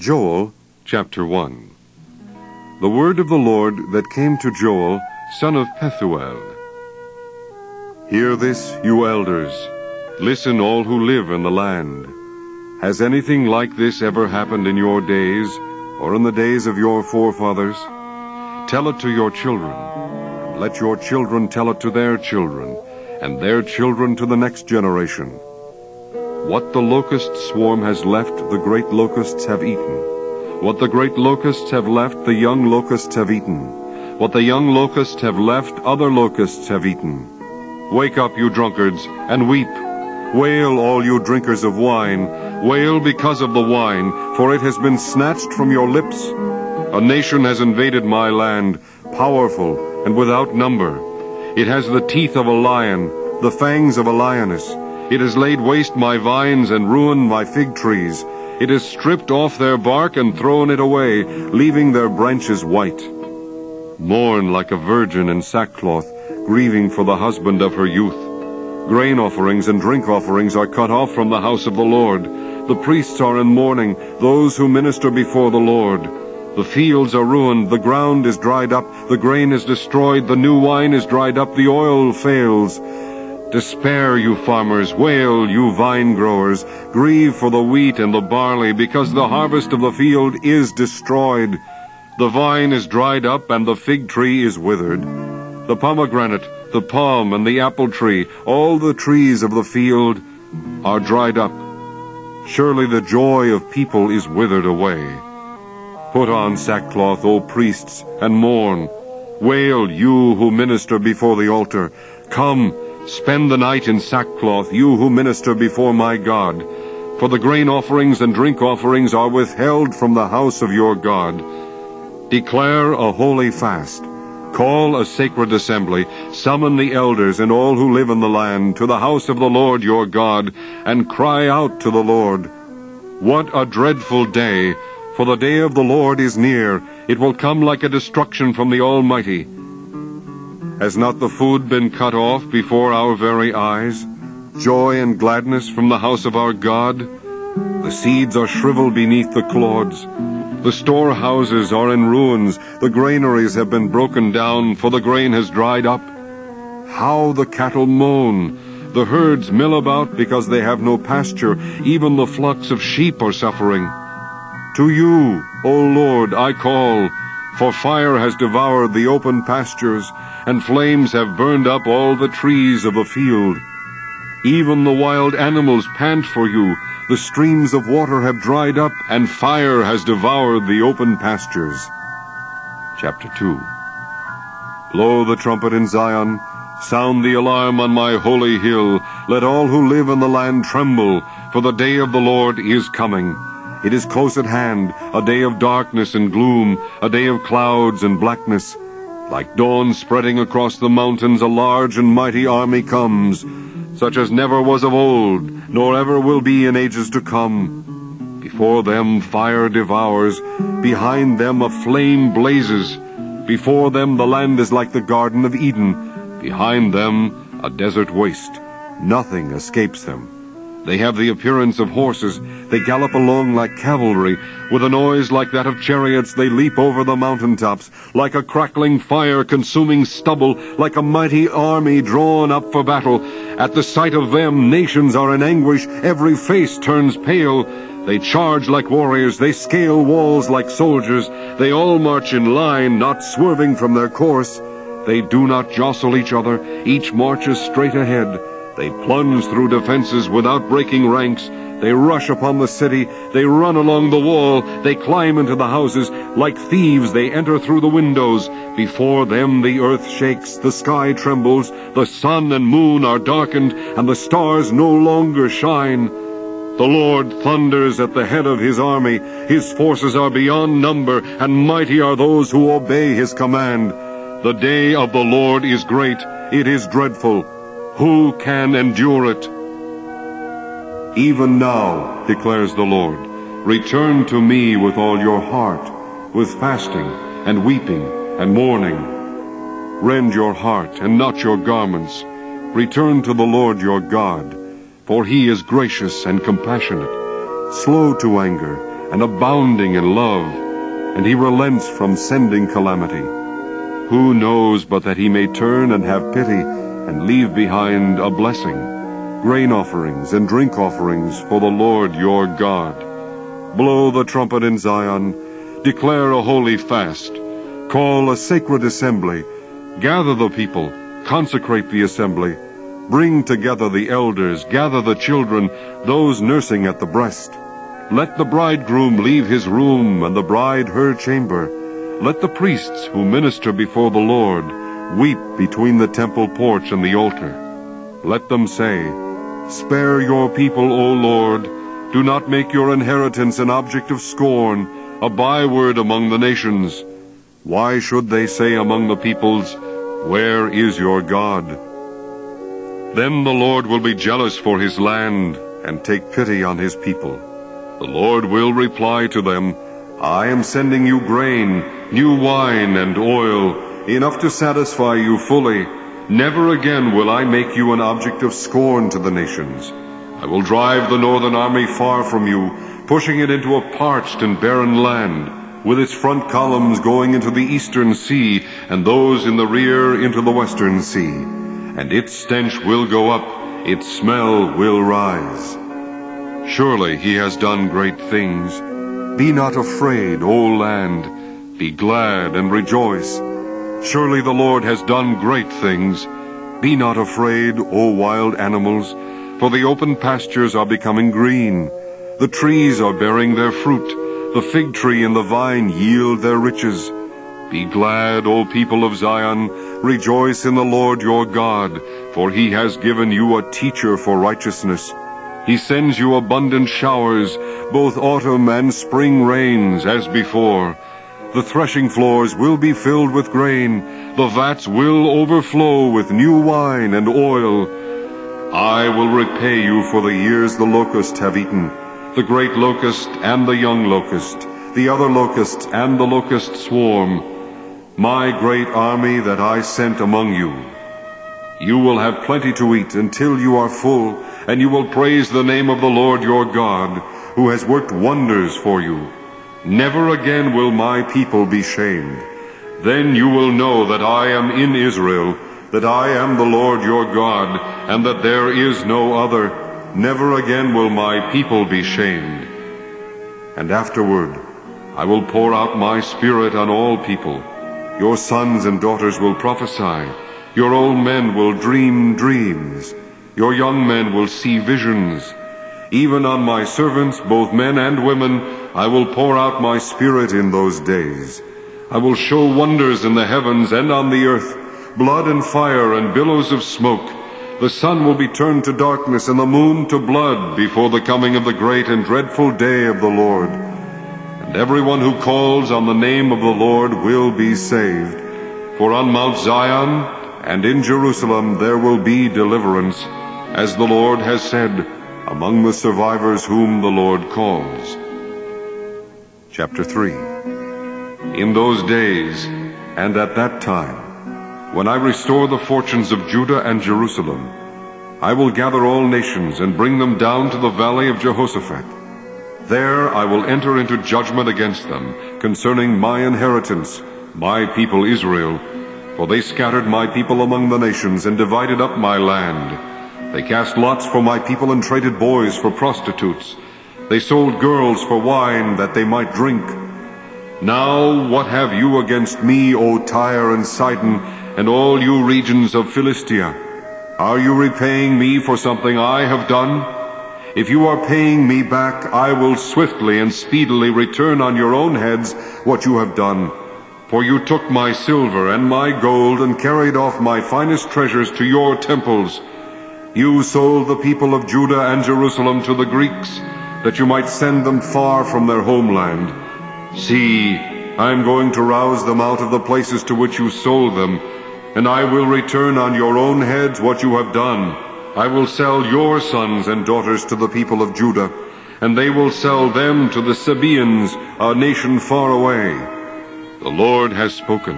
Joel, chapter 1. The word of the Lord that came to Joel, son of Pethuel. Hear this, you elders. Listen, all who live in the land. Has anything like this ever happened in your days, or in the days of your forefathers? Tell it to your children, and let your children tell it to their children, and their children to the next generation. What the locust swarm has left, the great locusts have eaten. What the great locusts have left, the young locusts have eaten. What the young locusts have left, other locusts have eaten. Wake up, you drunkards, and weep. Wail, all you drinkers of wine. Wail because of the wine, for it has been snatched from your lips. A nation has invaded my land, powerful and without number. It has the teeth of a lion, the fangs of a lioness. It has laid waste my vines and ruined my fig trees. It has stripped off their bark and thrown it away, leaving their branches white. Mourn like a virgin in sackcloth, grieving for the husband of her youth. Grain offerings and drink offerings are cut off from the house of the Lord. The priests are in mourning, those who minister before the Lord. The fields are ruined, the ground is dried up, the grain is destroyed, the new wine is dried up, the oil fails. Despair, you farmers, wail, you vine growers, grieve for the wheat and the barley, because the harvest of the field is destroyed. The vine is dried up, and the fig tree is withered. The pomegranate, the palm, and the apple tree, all the trees of the field are dried up. Surely the joy of people is withered away. Put on sackcloth, O priests, and mourn. Wail, you who minister before the altar. Come, spend the night in sackcloth, you who minister before my God. For the grain offerings and drink offerings are withheld from the house of your God. Declare a holy fast. Call a sacred assembly. Summon the elders and all who live in the land to the house of the Lord your God, and cry out to the Lord. What a dreadful day! For the day of the Lord is near. It will come like a destruction from the Almighty. Has not the food been cut off before our very eyes? Joy and gladness from the house of our God? The seeds are shriveled beneath the clods. The storehouses are in ruins. The granaries have been broken down, for the grain has dried up. How the cattle moan! The herds mill about because they have no pasture. Even the flocks of sheep are suffering. To you, O Lord, I call, for fire has devoured the open pastures, and flames have burned up all the trees of the field. Even the wild animals pant for you. The streams of water have dried up, and fire has devoured the open pastures. Chapter 2. Blow the trumpet in Zion. Sound the alarm on my holy hill. Let all who live in the land tremble, for the day of the Lord is coming. It is close at hand, a day of darkness and gloom, a day of clouds and blackness. Like dawn spreading across the mountains, a large and mighty army comes, such as never was of old, nor ever will be in ages to come. Before them fire devours, behind them a flame blazes. Before them the land is like the Garden of Eden, behind them a desert waste. Nothing escapes them. They have the appearance of horses. They gallop along like cavalry. With a noise like that of chariots, they leap over the mountaintops. Like a crackling fire consuming stubble, like a mighty army drawn up for battle. At the sight of them, nations are in anguish. Every face turns pale. They charge like warriors. They scale walls like soldiers. They all march in line, not swerving from their course. They do not jostle each other. Each marches straight ahead. They plunge through defenses without breaking ranks. They rush upon the city. They run along the wall. They climb into the houses. Like thieves, they enter through the windows. Before them the earth shakes. The sky trembles. The sun and moon are darkened, and the stars no longer shine. The Lord thunders at the head of his army. His forces are beyond number, and mighty are those who obey his command. The day of the Lord is great. It is dreadful. Who can endure it? Even now, declares the Lord, return to me with all your heart, with fasting and weeping and mourning. Rend your heart and not your garments. Return to the Lord your God, for he is gracious and compassionate, slow to anger, and abounding in love, and he relents from sending calamity. Who knows but that he may turn and have pity, and leave behind a blessing, grain offerings and drink offerings for the Lord your God. Blow the trumpet in Zion, declare a holy fast, call a sacred assembly, gather the people, consecrate the assembly, bring together the elders, gather the children, those nursing at the breast. Let the bridegroom leave his room, and the bride her chamber. Let the priests who minister before the Lord weep between the temple porch and the altar. Let them say, Spare your people, O Lord. Do not make your inheritance an object of scorn, a byword among the nations. Why should they say among the peoples, Where is your God? Then the Lord will be jealous for his land and take pity on his people. The Lord will reply to them, I am sending you grain, new wine and oil, enough to satisfy you fully. Never again will I make you an object of scorn to the nations. I will drive the northern army far from you, pushing it into a parched and barren land, with its front columns going into the eastern sea, and those in the rear into the western sea. And its stench will go up, its smell will rise. Surely he has done great things. Be not afraid, O land. Be glad and rejoice. Surely the Lord has done great things. Be not afraid, O wild animals, for the open pastures are becoming green. The trees are bearing their fruit. The fig tree and the vine yield their riches. Be glad, O people of Zion. Rejoice in the Lord your God, for he has given you a teacher for righteousness. He sends you abundant showers, both autumn and spring rains, as before. The threshing floors will be filled with grain. The vats will overflow with new wine and oil. I will repay you for the years the locusts have eaten, the great locust and the young locust, the other locust and the locust swarm, my great army that I sent among you. You will have plenty to eat until you are full, and you will praise the name of the Lord your God, who has worked wonders for you. Never again will my people be shamed. Then you will know that I am in Israel, that I am the Lord your God, and that there is no other. Never again will my people be shamed. And afterward I will pour out my Spirit on all people. Your sons and daughters will prophesy. Your old men will dream dreams. Your young men will see visions. Even on my servants, both men and women, I will pour out my Spirit in those days. I will show wonders in the heavens and on the earth, blood and fire and billows of smoke. The sun will be turned to darkness and the moon to blood before the coming of the great and dreadful day of the Lord. And everyone who calls on the name of the Lord will be saved. For on Mount Zion and in Jerusalem there will be deliverance, as the Lord has said, among the survivors whom the Lord calls. Chapter 3. In those days, and at that time, when I restore the fortunes of Judah and Jerusalem, I will gather all nations and bring them down to the valley of Jehoshaphat. There I will enter into judgment against them concerning my inheritance, my people Israel, for they scattered my people among the nations and divided up my land. They cast lots for my people and traded boys for prostitutes. They sold girls for wine that they might drink. Now what have you against me, O Tyre and Sidon, and all you regions of Philistia? Are you repaying me for something I have done? If you are paying me back, I will swiftly and speedily return on your own heads what you have done. For you took my silver and my gold and carried off my finest treasures to your temples. You sold the people of Judah and Jerusalem to the Greeks, that you might send them far from their homeland. See, I am going to rouse them out of the places to which you sold them, and I will return on your own heads what you have done. I will sell your sons and daughters to the people of Judah, and they will sell them to the Sabaeans, a nation far away. The Lord has spoken.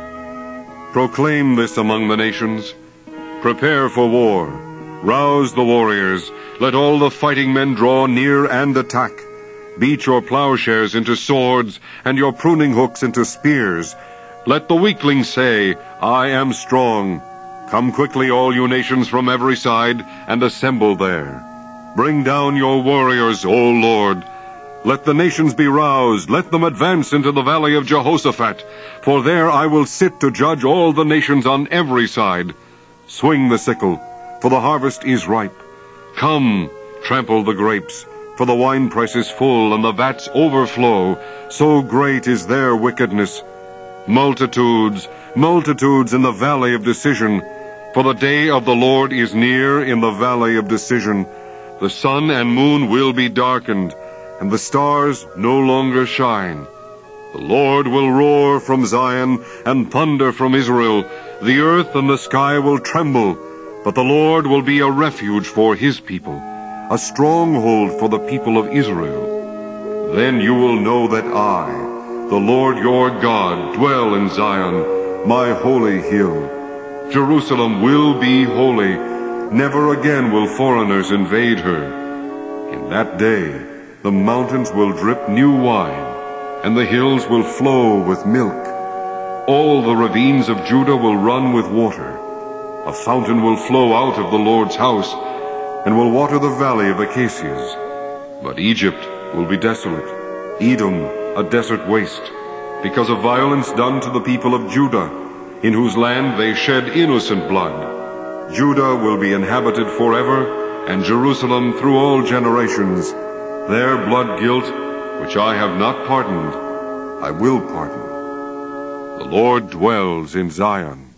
Proclaim this among the nations. Prepare for war. Rouse the warriors. Let all the fighting men draw near and attack. Beat your plowshares into swords, and your pruning hooks into spears. Let the weakling say, I am strong. Come quickly, all you nations from every side, and assemble there. Bring down your warriors, O Lord. Let the nations be roused. Let them advance into the valley of Jehoshaphat. For there I will sit to judge all the nations on every side. Swing the sickle, for the harvest is ripe. Come, trample the grapes, for the winepress is full, and the vats overflow. So great is their wickedness. Multitudes, multitudes in the valley of decision. For the day of the Lord is near in the valley of decision. The sun and moon will be darkened, and the stars no longer shine. The Lord will roar from Zion and thunder from Israel. The earth and the sky will tremble, but the Lord will be a refuge for his people, a stronghold for the people of Israel. Then you will know that I, the Lord your God, dwell in Zion, my holy hill. Jerusalem will be holy. Never again will foreigners invade her. In that day, the mountains will drip new wine, and the hills will flow with milk. All the ravines of Judah will run with water. A fountain will flow out of the Lord's house, and will water the valley of acacias. But Egypt will be desolate, Edom a desert waste, because of violence done to the people of Judah, in whose land they shed innocent blood. Judah will be inhabited forever, and Jerusalem through all generations. Their blood guilt, which I have not pardoned, I will pardon. The Lord dwells in Zion.